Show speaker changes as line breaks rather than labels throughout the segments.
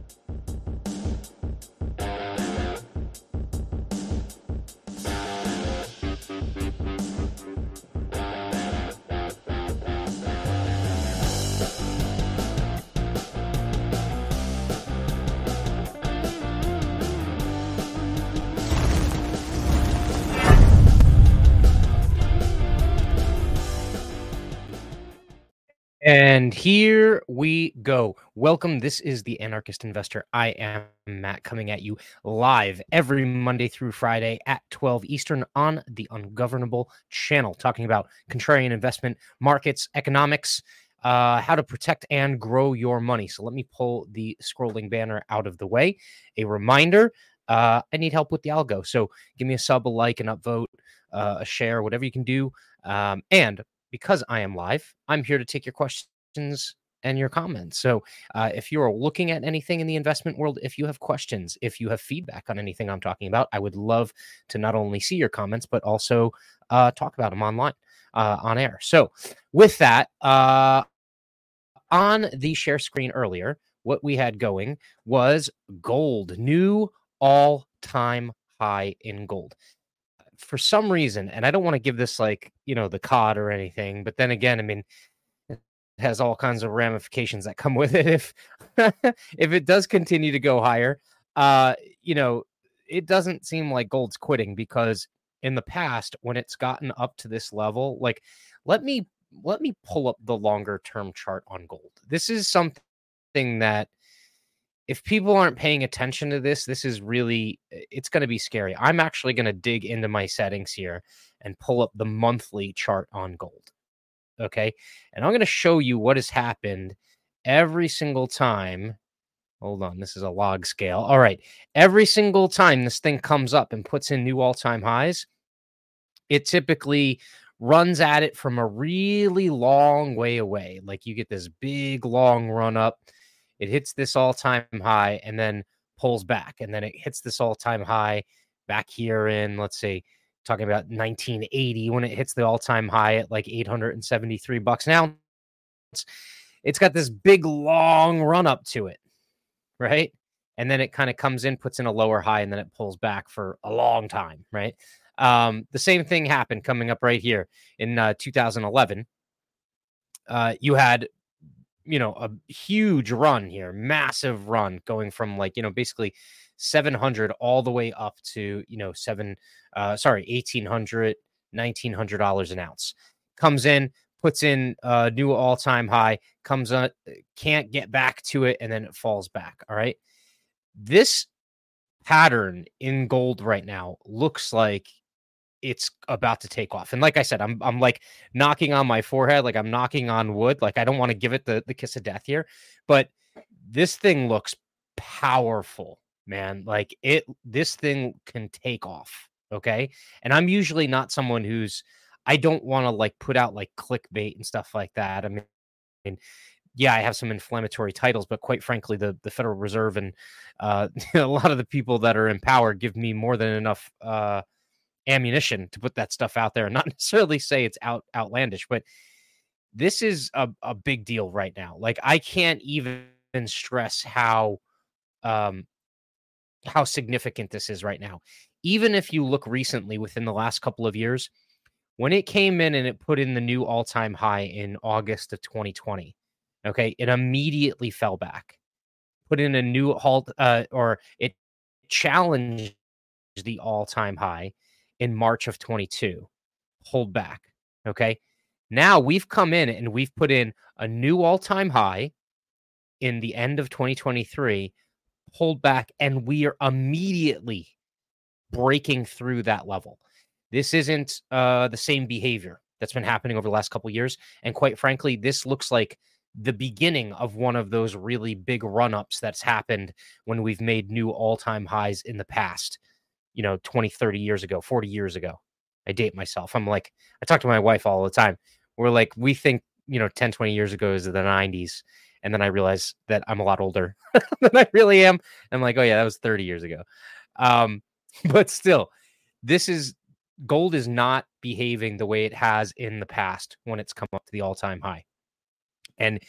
And here we go. Welcome. This is the Anarchist Investor. I am Matt, coming at you live every Monday through Friday at 12 Eastern on the Ungovernable channel, talking about contrarian investment, markets, economics, how to protect and grow your money. So let me pull the scrolling banner out of the way. A reminder, I need help with the algo. So give me a sub, a like, an upvote, a share, whatever you can do. And because I am live, I'm here to take your questions and your comments. So if you're looking at anything in the investment world, if you have questions, if you have feedback on anything I'm talking about, I would love to not only see your comments, but also talk about them online, on air. So with that, on the share screen earlier, what we had going was gold, new all-time high in gold. For some reason, and I don't want to give this like, the cod or anything, but then again, I mean, it has all kinds of ramifications that come with it. If if it does continue to go higher, uh, you know, it doesn't seem like gold's quitting, because in the past, when it's gotten up to this level, like let me pull up the longer term chart on gold. This is something that, if people aren't paying attention to this, this is really, it's going to be scary. I'm actually going to dig into my settings here and pull up the monthly chart on gold. Okay. And I'm going to show you what has happened every single time. Hold on. This is a log scale. All right. Every single time this thing comes up and puts in new all-time highs, it typically runs at it from a really long way away. Like you get this big long run up. It hits this all-time high and then pulls back, and then it hits this all-time high back here in, let's say, talking about 1980, when it hits the all-time high at like $873 an ounce. It's got this big long run up to it, right? And then it kind of comes in, puts in a lower high, and then it pulls back for a long time, right? The same thing happened coming up right here in 2011. You had a huge run here, massive run, going from like, basically 700 all the way up to, $1,800, $1,900 an ounce. Comes in, puts in a new all-time high, comes on, can't get back to it, and then it falls back. All right. This pattern in gold right now looks like it's about to take off. And like I said, I'm like knocking on my forehead, like I'm knocking on wood. Like I don't want to give it the kiss of death here, but this thing looks powerful, man. Like this thing can take off. Okay. And I'm usually not someone I don't want to like put out like clickbait and stuff like that. I mean, yeah, I have some inflammatory titles, but quite frankly, the Federal Reserve and a lot of the people that are in power give me more than enough ammunition to put that stuff out there, and not necessarily say it's outlandish, but this is a big deal right now. Like I can't even stress how significant this is right now. Even if you look recently, within the last couple of years, when it came in and it put in the new all-time high in August of 2020, okay, it immediately fell back, put in a new or it challenged the all-time high in March of 22, hold back. Okay. Now we've come in and we've put in a new all-time high in the end of 2023, hold back, and we are immediately breaking through that level. This isn't the same behavior that's been happening over the last couple of years. And quite frankly, this looks like the beginning of one of those really big run-ups that's happened when we've made new all-time highs in the past. 20, 30 years ago, 40 years ago. I date myself. I'm like, I talk to my wife all the time. We're like, we think, 10, 20 years ago is the 90s. And then I realize that I'm a lot older than I really am. I'm like, oh yeah, that was 30 years ago. But still, gold is not behaving the way it has in the past when it's come up to the all-time high. And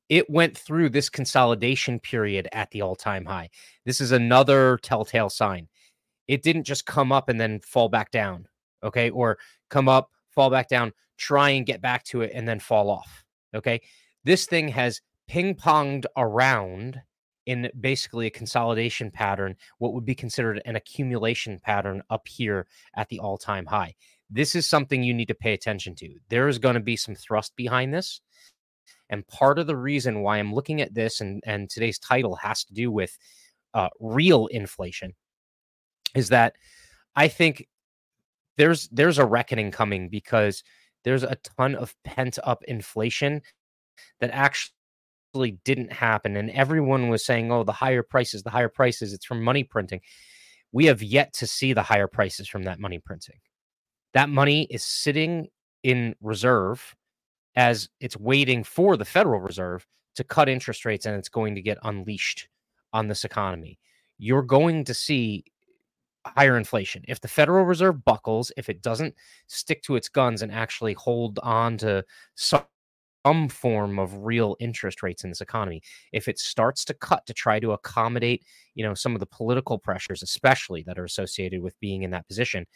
it went through this consolidation period at the all-time high. This is another telltale sign. It didn't just come up and then fall back down, okay? Or come up, fall back down, try and get back to it, and then fall off, okay? This thing has ping-ponged around in basically a consolidation pattern, what would be considered an accumulation pattern up here at the all-time high. This is something you need to pay attention to. There is going to be some thrust behind this. And part of the reason why I'm looking at this and today's title has to do with real inflation is that I think there's a reckoning coming because there's a ton of pent up inflation that actually didn't happen. And everyone was saying, oh, the higher prices, it's from money printing. We have yet to see the higher prices from that money printing. That money is sitting in reserve as it's waiting for the Federal Reserve to cut interest rates, and it's going to get unleashed on this economy. You're going to see higher inflation. If the Federal Reserve buckles, if it doesn't stick to its guns and actually hold on to some form of real interest rates in this economy, if it starts to cut to try to accommodate, some of the political pressures, especially that are associated with being in that position,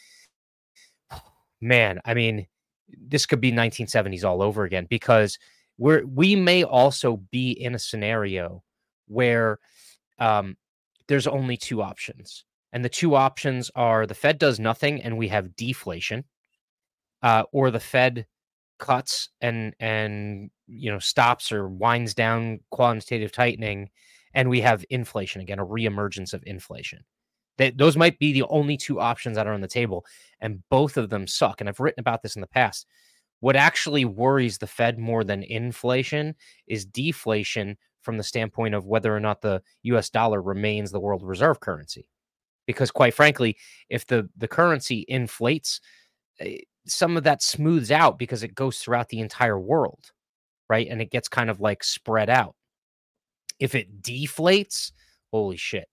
man, I mean, this could be 1970s all over again because we may also be in a scenario where there's only two options. And the two options are the Fed does nothing and we have deflation, or the Fed cuts and stops or winds down quantitative tightening and we have inflation again, a reemergence of inflation. Those might be the only two options that are on the table, and both of them suck. And I've written about this in the past. What actually worries the Fed more than inflation is deflation from the standpoint of whether or not the US dollar remains the world reserve currency. Because quite frankly, if the currency inflates, some of that smooths out because it goes throughout the entire world, right? And it gets kind of like spread out. If it deflates, holy shit.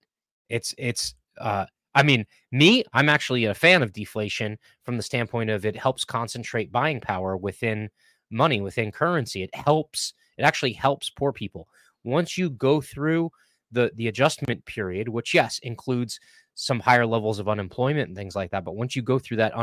I'm actually a fan of deflation from the standpoint of it helps concentrate buying power within money, within currency. It actually helps poor people. Once you go through the adjustment period, which yes, includes some higher levels of unemployment and things like that. But once you go through that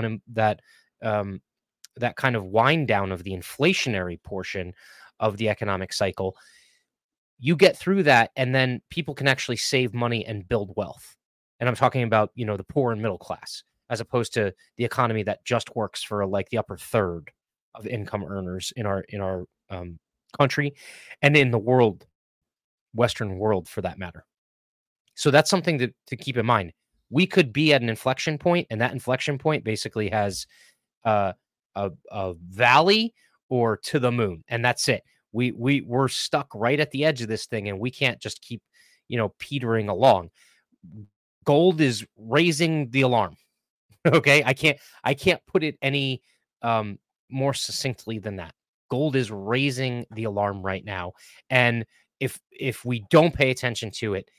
that kind of wind down of the inflationary portion of the economic cycle, you get through that, and then people can actually save money and build wealth. And I'm talking about, the poor and middle class, as opposed to the economy that just works for like the upper third of income earners in our country and in the world, Western world for that matter. So that's something to keep in mind. We could be at an inflection point, and that inflection point basically has a valley or to the moon, and that's it. We're stuck right at the edge of this thing, and we can't just keep, petering along. Gold is raising the alarm. Okay, I can't put it any more succinctly than that. Gold is raising the alarm right now, and if we don't pay attention to it,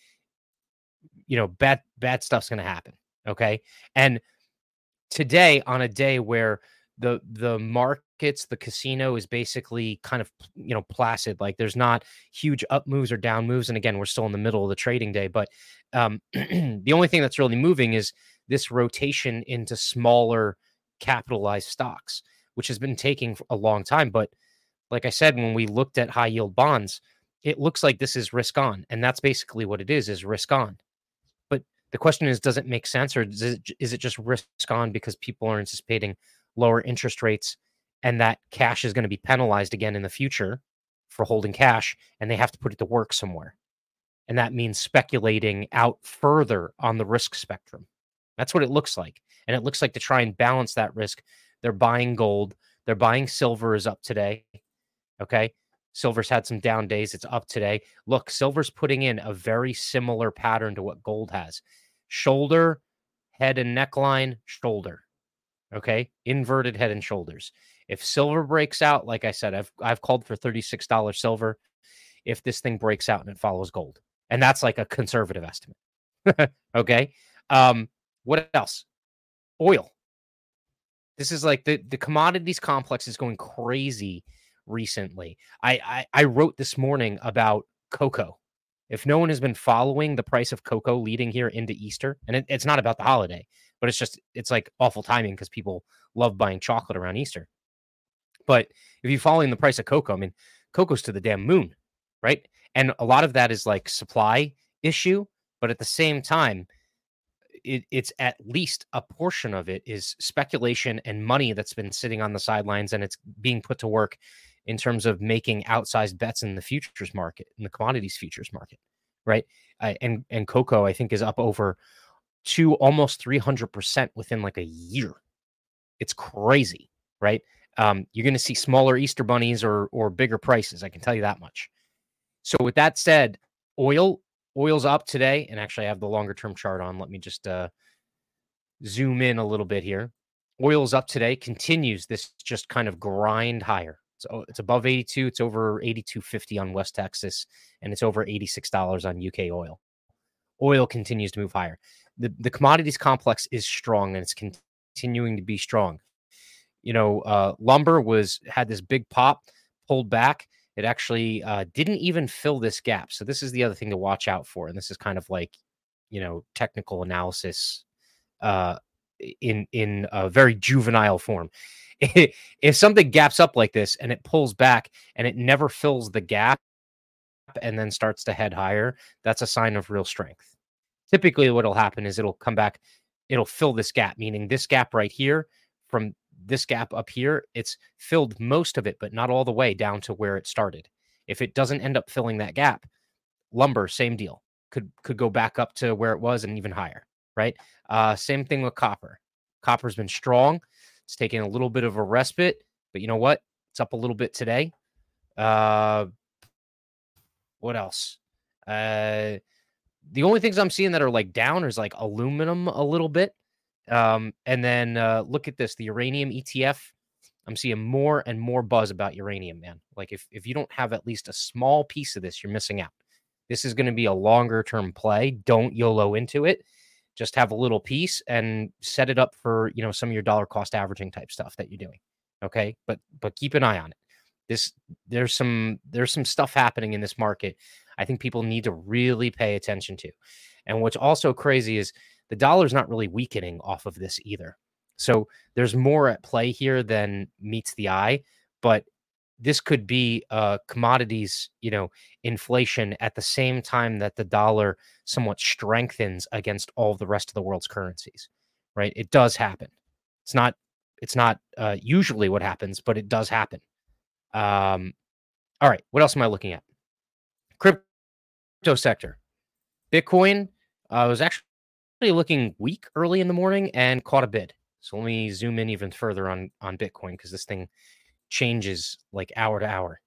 bad stuff's going to happen. Okay. And today, on a day where the markets, the casino is basically kind of, placid, like there's not huge up moves or down moves. And again, we're still in the middle of the trading day, but the only thing that's really moving is this rotation into smaller capitalized stocks, which has been taking a long time. But like I said, when we looked at high yield bonds, it looks like this is risk on. And that's basically what it is risk on. The question is, does it make sense, or is it just risk on because people are anticipating lower interest rates and that cash is going to be penalized again in the future for holding cash and they have to put it to work somewhere? And that means speculating out further on the risk spectrum. That's what it looks like. And it looks like to try and balance that risk, they're buying gold. They're buying silver is up today. Okay. Silver's had some down days. It's up today. Look, silver's putting in a very similar pattern to what gold has. Shoulder, head and neckline, shoulder. Okay? Inverted head and shoulders. If silver breaks out, like I said, I've called for $36 silver if this thing breaks out and it follows gold. And that's like a conservative estimate. Okay? What else? Oil. This is like the commodities complex is going crazy recently. I wrote this morning about cocoa. If no one has been following the price of cocoa leading here into Easter, and it's not about the holiday, but it's like awful timing because people love buying chocolate around Easter. But if you're following the price of cocoa, I mean, cocoa's to the damn moon, right? And a lot of that is like supply issue, but at the same time, it's at least a portion of it is speculation and money that's been sitting on the sidelines, and it's being put to work in terms of making outsized bets in the futures market, in the commodities futures market, right? And cocoa, I think, is up over almost 300% within like a year. It's crazy, right? You're going to see smaller Easter bunnies or bigger prices. I can tell you that much. So with that said, oil's up today, and actually I have the longer term chart on. Let me just zoom in a little bit here. Oil's up today, continues this just kind of grind higher. So it's above 82. It's over 82.50 on West Texas, and it's over $86 on UK oil. Oil continues to move higher. The commodities complex is strong, and it's continuing to be strong. You know, lumber had this big pop, pulled back. It actually didn't even fill this gap. So this is the other thing to watch out for. And this is kind of like, you know, technical analysis in a very juvenile form. If something gaps up like this and it pulls back and it never fills the gap and then starts to head higher, that's a sign of real strength. Typically what'll happen is it'll come back, it'll fill this gap, meaning this gap right here from this gap up here, it's filled most of it, but not all the way down to where it started. If it doesn't end up filling that gap, lumber, same deal, could go back up to where it was and even higher, right? Same thing with copper. Copper's been strong. It's taking a little bit of a respite, but you know what? It's up a little bit today. What else? The only things I'm seeing that are like down is like aluminum a little bit. And then look at this, the uranium ETF. I'm seeing more and more buzz about uranium, man. Like if you don't have at least a small piece of this, you're missing out. This is going to be a longer term play. Don't YOLO into it. Just have a little piece and set it up for, you know, some of your dollar cost averaging type stuff that you're doing. Okay. But keep an eye on it. There's some stuff happening in this market. I think people need to really pay attention to. And what's also crazy is the dollar's not really weakening off of this either. So there's more at play here than meets the eye, but this could be commodities, you know, inflation at the same time that the dollar somewhat strengthens against all of the rest of the world's currencies, right? It does happen. It's not usually what happens, but it does happen. All right, what else am I looking at? Crypto sector. Bitcoin was actually looking weak early in the morning and caught a bid. So let me zoom in even further on Bitcoin because this thing changes like hour to hour.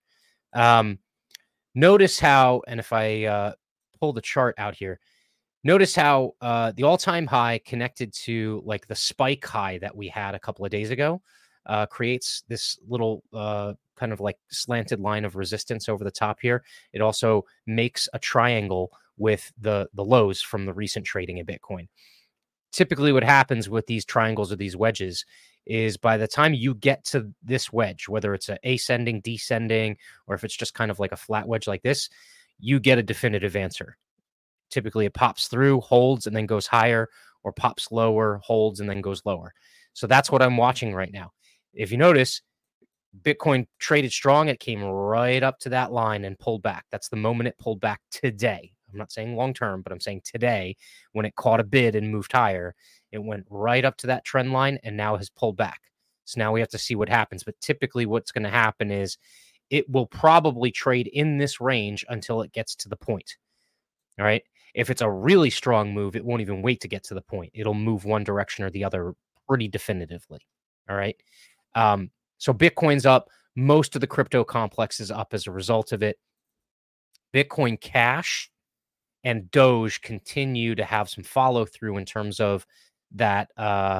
Notice how, and if I pull the chart out here, notice how the all-time high connected to like the spike high that we had a couple of days ago creates this little kind of like slanted line of resistance over the top here. It also makes a triangle with the lows from the recent trading in Bitcoin. Typically what happens with these triangles or these wedges is by the time you get to this wedge, whether it's a ascending, descending, or if it's just kind of like a flat wedge like this, you get a definitive answer. Typically it pops through, holds, and then goes higher, or pops lower, holds, and then goes lower. So that's what I'm watching right now. If you notice, Bitcoin traded strong. It came right up to that line and pulled back. That's the moment it pulled back today. I'm not saying long term, but I'm saying today when it caught a bid and moved higher, it went right up to that trend line and now has pulled back. So now we have to see what happens. But typically what's going to happen is it will probably trade in this range until it gets to the point. All right. If it's a really strong move, it won't even wait to get to the point. It'll move one direction or the other pretty definitively. All right. So Bitcoin's up. Most of the crypto complex is up as a result of it. Bitcoin Cash and Doge continue to have some follow through in terms of that.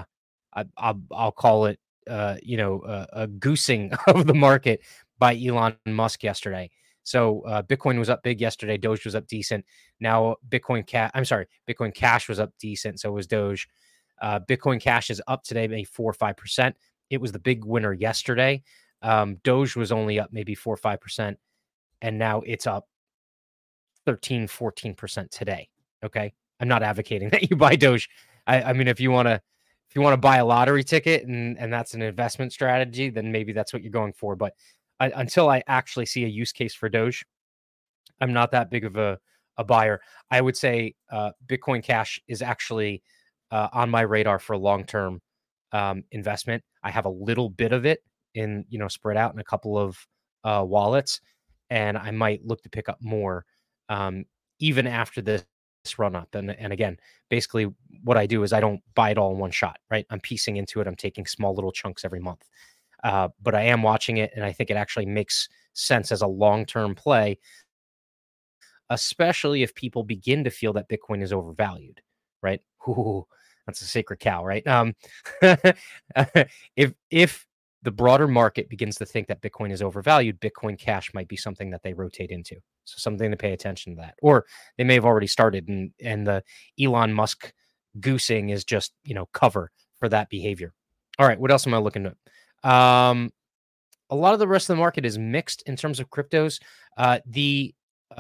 I'll call it, a goosing of the market by Elon Musk yesterday. So Bitcoin was up big yesterday. Doge was up decent. Now Bitcoin Cash was up decent. So was Doge. Bitcoin Cash is up today, maybe 4 or 5%. It was the big winner yesterday. Doge was only up maybe 4 or 5%, and now it's up 13, 14% today. Okay. I'm not advocating that you buy Doge. I mean, if you want to buy a lottery ticket and that's an investment strategy, then maybe that's what you're going for. But until I actually see a use case for Doge, I'm not that big of a buyer. I would say Bitcoin Cash is actually on my radar for long-term investment. I have a little bit of it in, spread out in a couple of wallets, and I might look to pick up more even after this run up. And again, basically what I do is I don't buy it all in one shot, right? I'm piecing into it. I'm taking small little chunks every month. But I am watching it, and I think it actually makes sense as a long-term play, especially if people begin to feel that Bitcoin is overvalued, right? Ooh, that's a sacred cow, right? If the broader market begins to think that Bitcoin is overvalued, Bitcoin Cash might be something that they rotate into. So something to pay attention to that. Or they may have already started, and the Elon Musk goosing is just, cover for that behavior. All right, what else am I looking at? A lot of the rest of the market is mixed in terms of cryptos. The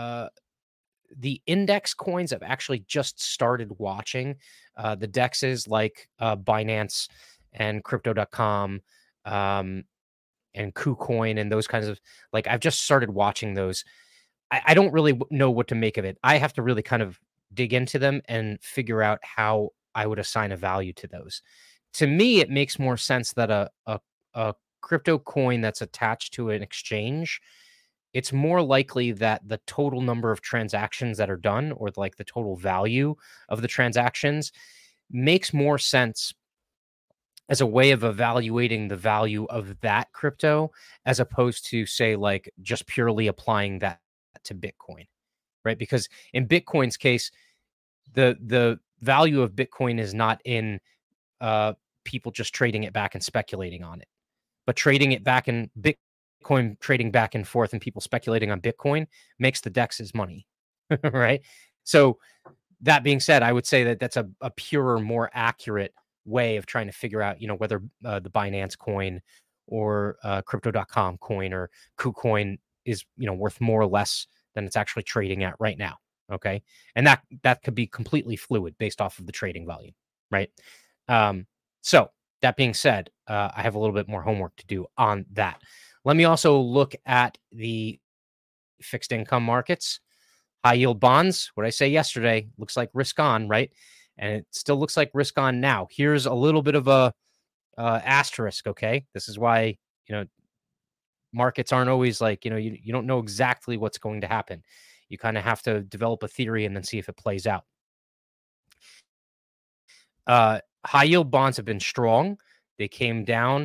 index coins have actually just started watching the dexes like Binance and Crypto.com and KuCoin and those kinds of, like, I've just started watching those. I don't really know what to make of it. I have to really kind of dig into them and figure out how I would assign a value to those. To me, it makes more sense that a crypto coin that's attached to an exchange, it's more likely that the total number of transactions that are done, or like the total value of the transactions, makes more sense as a way of evaluating the value of that crypto, as opposed to, say, like just purely applying that to Bitcoin, right? Because in Bitcoin's case, the value of Bitcoin is not in people just trading it back and speculating on it, but trading it back in Bitcoin, trading back and forth, and people speculating on Bitcoin makes the dex's money, right? So that being said, I would say that that's a purer, more accurate way of trying to figure out, whether the Binance coin or Crypto.com coin or KuCoin is, worth more or less than it's actually trading at right now. Okay, and that could be completely fluid based off of the trading volume, right? So that being said, I have a little bit more homework to do on that. Let me also look at the fixed income markets. High yield bonds, what I say yesterday, looks like risk on, right? And it still looks like risk on now. Here's a little bit of a asterisk, okay? This is why, markets aren't always like, you don't know exactly what's going to happen. You kind of have to develop a theory and then see if it plays out. High yield bonds have been strong. They came down,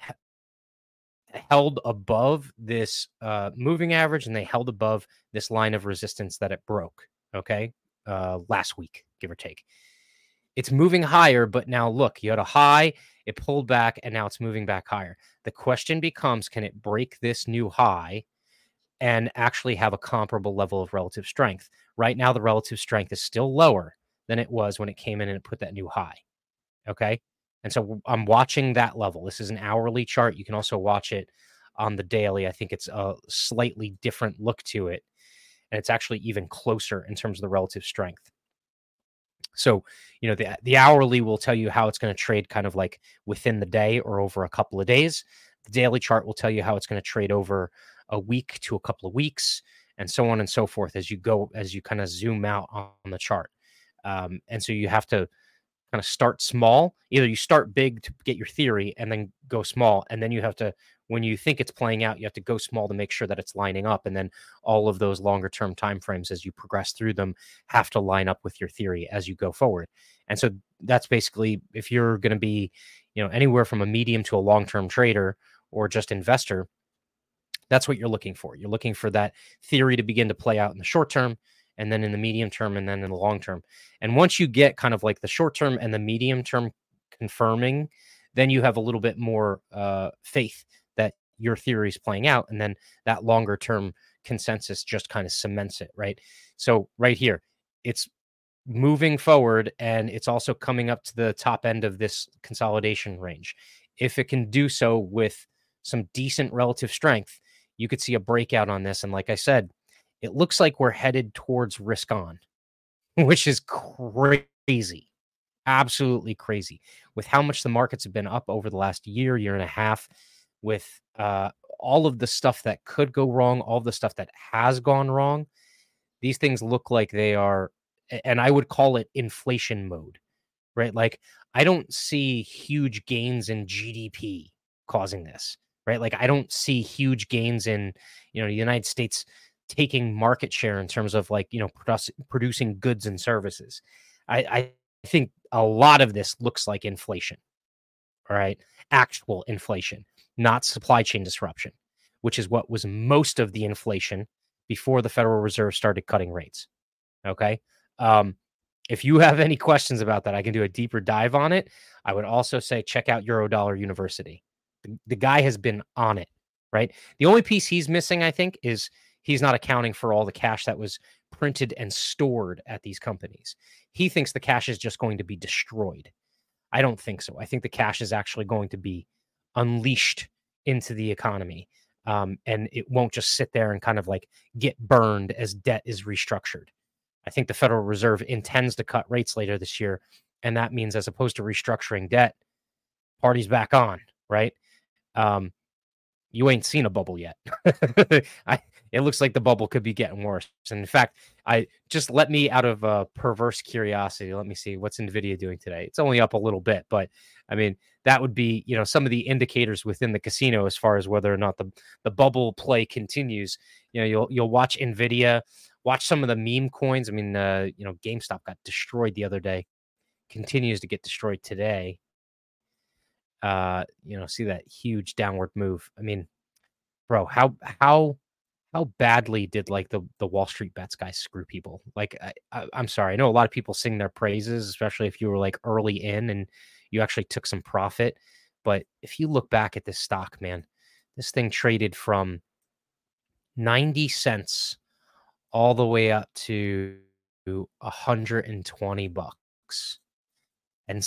held above this moving average, and they held above this line of resistance that it broke, okay, last week, give or take. It's moving higher, but now look, you had a high, it pulled back, and now it's moving back higher. The question becomes, can it break this new high and actually have a comparable level of relative strength? Right now, the relative strength is still lower than it was when it came in and it put that new high, okay? And so I'm watching that level. This is an hourly chart. You can also watch it on the daily. I think it's a slightly different look to it, and it's actually even closer in terms of the relative strength. So, the hourly will tell you how it's going to trade kind of like within the day or over a couple of days. The daily chart will tell you how it's going to trade over a week to a couple of weeks, and so on and so forth as you kind of zoom out on the chart. And so you have to kind of start small. Either you start big to get your theory and then go small, and then you have to, when you think it's playing out, you have to go small to make sure that it's lining up, and then all of those longer term timeframes as you progress through them have to line up with your theory as you go forward. And so that's basically, if you're going to be, anywhere from a medium to a long term trader or just investor, that's what you're looking for. You're looking for that theory to begin to play out in the short term, and then in the medium term, and then in the long term. And once you get kind of like the short term and the medium term confirming, then you have a little bit more faith that your theory is playing out. And then that longer term consensus just kind of cements it, right? So right here, it's moving forward, and it's also coming up to the top end of this consolidation range. If it can do so with some decent relative strength, you could see a breakout on this. And like I said, it looks like we're headed towards risk on, which is crazy. Absolutely crazy with how much the markets have been up over the last year and a half, with all of the stuff that could go wrong, all the stuff that has gone wrong. These things look like they are, and I would call it inflation mode, right? Like, I don't see huge gains in GDP causing this, right? Like, I don't see huge gains in, the United States taking market share in terms of, like, producing goods and services. I think a lot of this looks like inflation, all right? Actual inflation, not supply chain disruption, which is what was most of the inflation before the Federal Reserve started cutting rates. Okay. Um, if you have any questions about that, I can do a deeper dive on it. I would also say check out Eurodollar University. The guy has been on it, right? The only piece he's missing, I think, is he's not accounting for all the cash that was printed and stored at these companies. He thinks the cash is just going to be destroyed. I don't think so. I think the cash is actually going to be unleashed into the economy. And it won't just sit there and kind of like get burned as debt is restructured. I think the Federal Reserve intends to cut rates later this year. And that means, as opposed to restructuring debt, party's back on, right? You ain't seen a bubble yet. It looks like the bubble could be getting worse. And in fact, I just let me, out of perverse curiosity, let me see what's NVIDIA doing today. It's only up a little bit, but I mean, that would be, some of the indicators within the casino as far as whether or not the bubble play continues. You'll watch NVIDIA, watch some of the meme coins. I mean, GameStop got destroyed the other day, continues to get destroyed today. See that huge downward move. I mean, bro, how badly did, like, the Wall Street Bets guys screw people? Like, I'm sorry. I know a lot of people sing their praises, especially if you were like early in and you actually took some profit. But if you look back at this stock, man, this thing traded from 90 cents all the way up to $120. And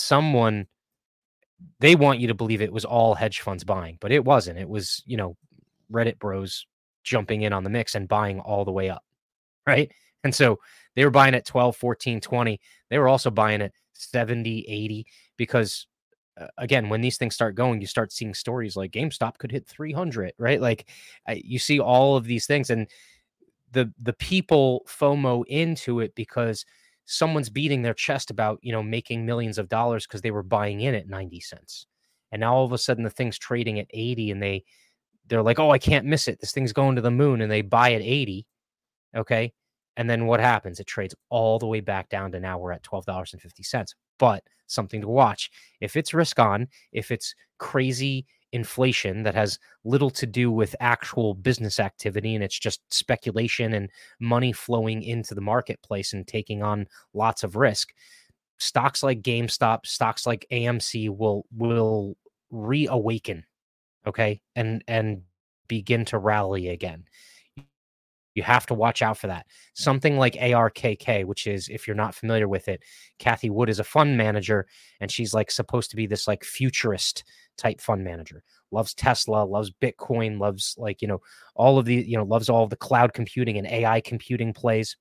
they want you to believe it was all hedge funds buying, but it wasn't. It was, Reddit bros jumping in on the mix and buying all the way up, right? And so they were buying at 12, 14, 20. They were also buying at 70, 80, because again, when these things start going, you start seeing stories like GameStop could hit 300, right? Like, you see all of these things, and the people FOMO into it because someone's beating their chest about, making millions of dollars because they were buying in at 90 cents. And now all of a sudden the thing's trading at 80, and they're like, oh, I can't miss it. This thing's going to the moon, and they buy at 80. Okay. And then what happens? It trades all the way back down to now we're at $12.50. But something to watch. If it's risk on, if it's crazy inflation that has little to do with actual business activity, and it's just speculation and money flowing into the marketplace and taking on lots of risk, stocks like GameStop, stocks like AMC will reawaken, okay, and begin to rally again. You have to watch out for that. Something like ARKK, which is, if you're not familiar with it, Kathy Wood is a fund manager, and she's like supposed to be this like futurist type fund manager. Loves Tesla, loves Bitcoin, loves all of the, loves all of the cloud computing and AI computing plays.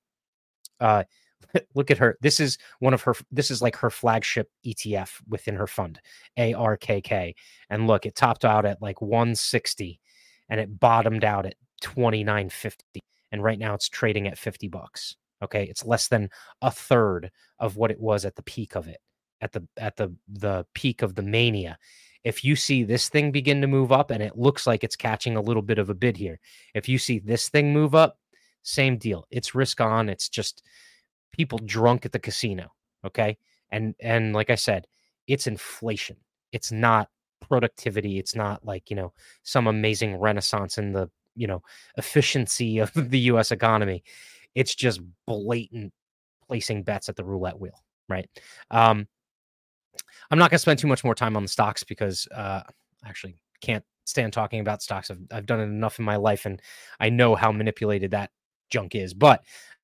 Look at her. This is like her flagship ETF within her fund, ARKK. And look, it topped out at like 160 and it bottomed out at 29.50. And right now it's trading at $50. Okay. It's less than a third of what it was at the peak of it, at the peak of the mania. If you see this thing begin to move up, and it looks like it's catching a little bit of a bid here, if you see this thing move up, same deal. It's risk on. It's just people drunk at the casino. Okay. And like I said, it's inflation. It's not productivity. It's not like, some amazing renaissance in the, efficiency of the US economy. It's just blatant placing bets at the roulette wheel, right? I'm not going to spend too much more time on the stocks because I actually can't stand talking about stocks. I've done it enough in my life, and I know how manipulated that junk is. But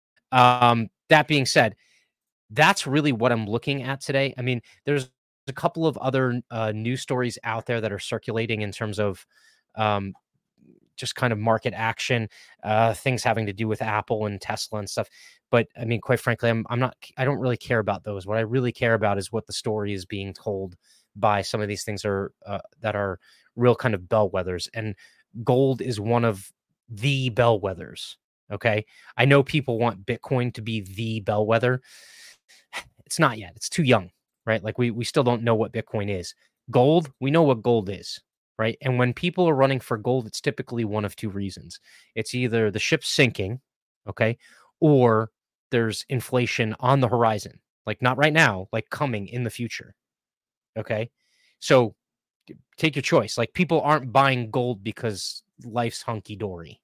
that being said, that's really what I'm looking at today. I mean, there's a couple of other news stories out there that are circulating in terms of just kind of market action, things having to do with Apple and Tesla and stuff. But I mean, quite frankly, I don't really care about those. What I really care about is what the story is being told by some of these things that are real kind of bellwethers. And gold is one of the bellwethers. Okay. I know people want Bitcoin to be the bellwether. It's not yet. It's too young, right? Like we still don't know what Bitcoin is. Gold, we know what gold is, right? And when people are running for gold, it's typically one of two reasons. It's either the ship's sinking, okay, or there's inflation on the horizon, like not right now, like coming in the future, okay? So take your choice. Like people aren't buying gold because life's hunky dory.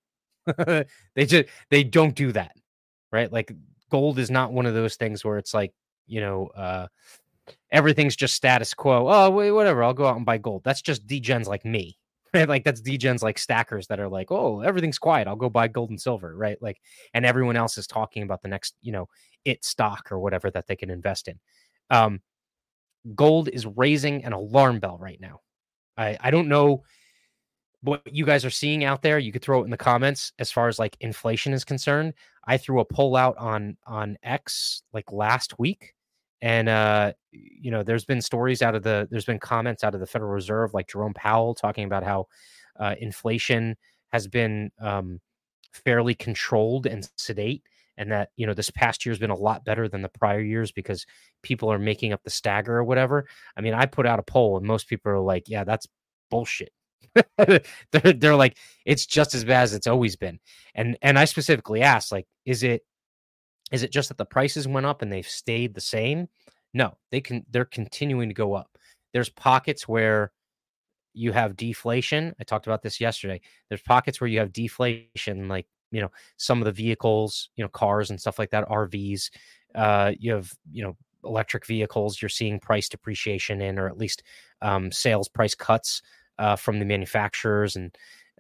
They don't do that, right? Like gold is not one of those things where it's like, everything's just status quo. Oh, whatever. I'll go out and buy gold. That's just degens like me, right? Like that's degens like stackers that are like, oh, everything's quiet. I'll go buy gold and silver, right? Like, and everyone else is talking about the next, it stock or whatever that they can invest in. Gold is raising an alarm bell right now. I don't know what you guys are seeing out there. You could throw it in the comments as far as like inflation is concerned. I threw a poll out on X like last week, and there's been comments out of the Federal Reserve, like Jerome Powell talking about how inflation has been fairly controlled and sedate, and that this past year has been a lot better than the prior years because people are making up the stagger or whatever. I mean, I put out a poll and most people are like, yeah, that's bullshit. they're like, it's just as bad as it's always been. And I specifically asked, like, is it just that the prices went up and they've stayed the same? No, they're continuing to go up. There's pockets where you have deflation. I talked about this yesterday. There's pockets where you have deflation, like, some of the vehicles, cars and stuff like that, RVs. You have, electric vehicles, you're seeing price depreciation in, or at least sales price cuts from the manufacturers. And,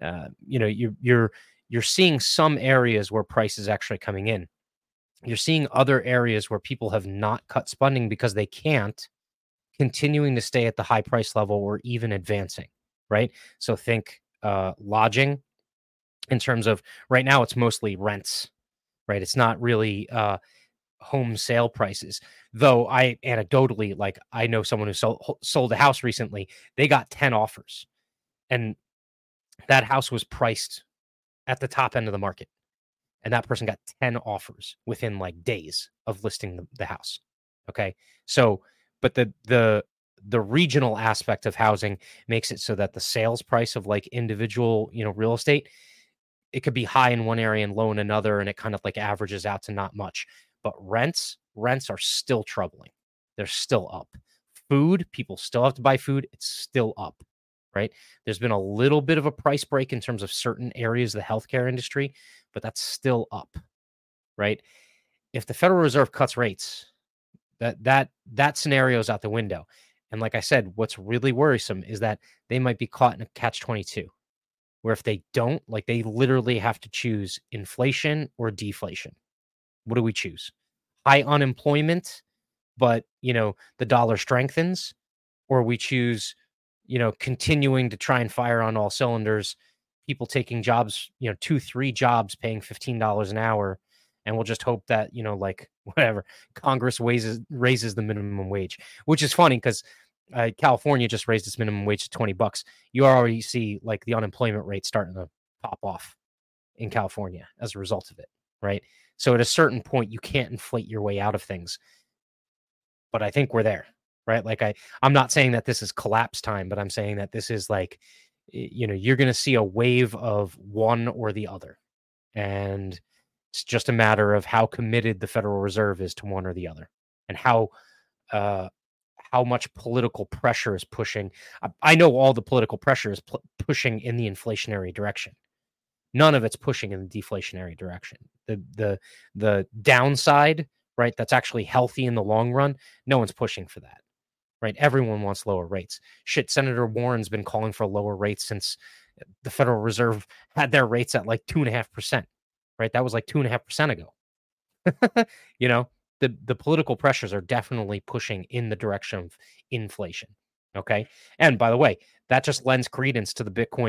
you're seeing some areas where price is actually coming in. You're seeing other areas where people have not cut spending because they can't, continuing to stay at the high price level or even advancing, right? So think lodging in terms of right now, it's mostly rents, right? It's not really home sale prices. Though I anecdotally, like I know someone who sold a house recently, they got 10 offers and that house was priced at the top end of the market. And that person got 10 offers within like days of listing the house. Okay. So, but the regional aspect of housing makes it so that the sales price of like individual, real estate, it could be high in one area and low in another, and it kind of like averages out to not much. But rents are still troubling. They're still up. Food, people still have to buy food. It's still up, right? There's been a little bit of a price break in terms of certain areas of the healthcare industry, but that's still up, right? If the Federal Reserve cuts rates, that scenario is out the window. And like I said, what's really worrisome is that they might be caught in a catch-22, where if they don't, like they literally have to choose inflation or deflation. What do we choose? High unemployment, but the dollar strengthens, or we choose, continuing to try and fire on all cylinders, people taking jobs, 2-3 jobs paying $15 an hour, and we'll just hope that, like whatever, Congress raises the minimum wage, which is funny because California just raised its minimum wage to $20. You already see like the unemployment rate starting to pop off in California as a result of it, right? So at a certain point, you can't inflate your way out of things. But I think we're there, right? Like I'm not saying that this is collapse time, but I'm saying that this is like, you're going to see a wave of one or the other. And it's just a matter of how committed the Federal Reserve is to one or the other, and how much political pressure is pushing. I know all the political pressure is pushing in the inflationary direction. None of it's pushing in the deflationary direction. The downside, right? That's actually healthy in the long run. No one's pushing for that, right? Everyone wants lower rates. Shit, Senator Warren's been calling for lower rates since the Federal Reserve had their rates at like 2.5%, right? That was like 2.5% ago. The political pressures are definitely pushing in the direction of inflation. Okay. And by the way, that just lends credence to the Bitcoin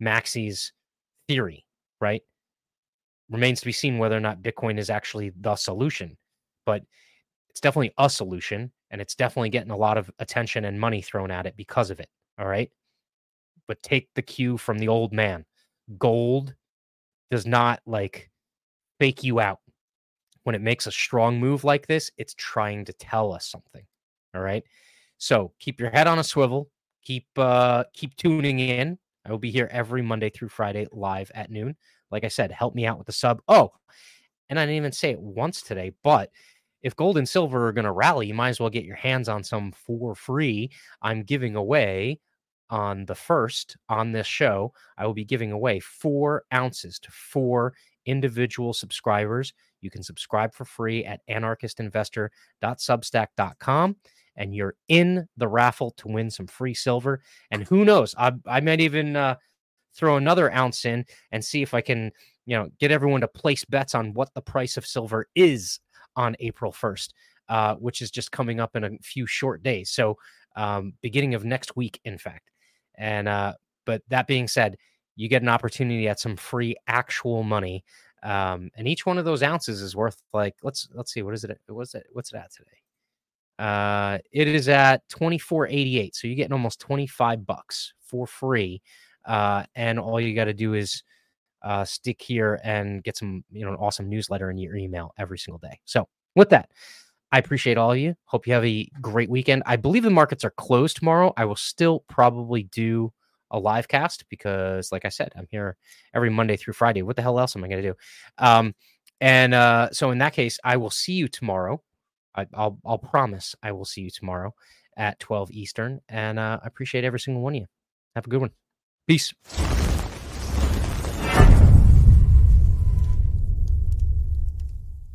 Maxi's theory, right? Remains to be seen whether or not Bitcoin is actually the solution, but it's definitely a solution, and it's definitely getting a lot of attention and money thrown at it because of it. All right. But take the cue from the old man. Gold does not like fake you out. When it makes a strong move like this, it's trying to tell us something. All right. So keep your head on a swivel. Keep tuning in. I will be here every Monday through Friday live at noon. Like I said, help me out with the sub. Oh, and I didn't even say it once today, but if gold and silver are going to rally, you might as well get your hands on some for free. I'm giving away on the 1st on this show. I will be giving away 4 ounces to 4 individual subscribers. You can subscribe for free at anarchistinvestor.substack.com, and you're in the raffle to win some free silver. And who knows, I might even throw another ounce in and see if I can, get everyone to place bets on what the price of silver is on April 1st, which is just coming up in a few short days. So beginning of next week, in fact. And but that being said, you get an opportunity at some free actual money. And each one of those ounces is worth like, let's see, what's it at today? It is at $24.88. So you're getting almost $25 for free. And all you got to do is stick here and get some, an awesome newsletter in your email every single day. So with that, I appreciate all of you. Hope you have a great weekend. I believe the markets are closed tomorrow. I will still probably do a live cast because, like I said, I'm here every Monday through Friday. What the hell else am I going to do? So in that case, I will see you tomorrow. I'll promise I will see you tomorrow at 12 Eastern. And I appreciate every single one of you. Have a good one. Peace.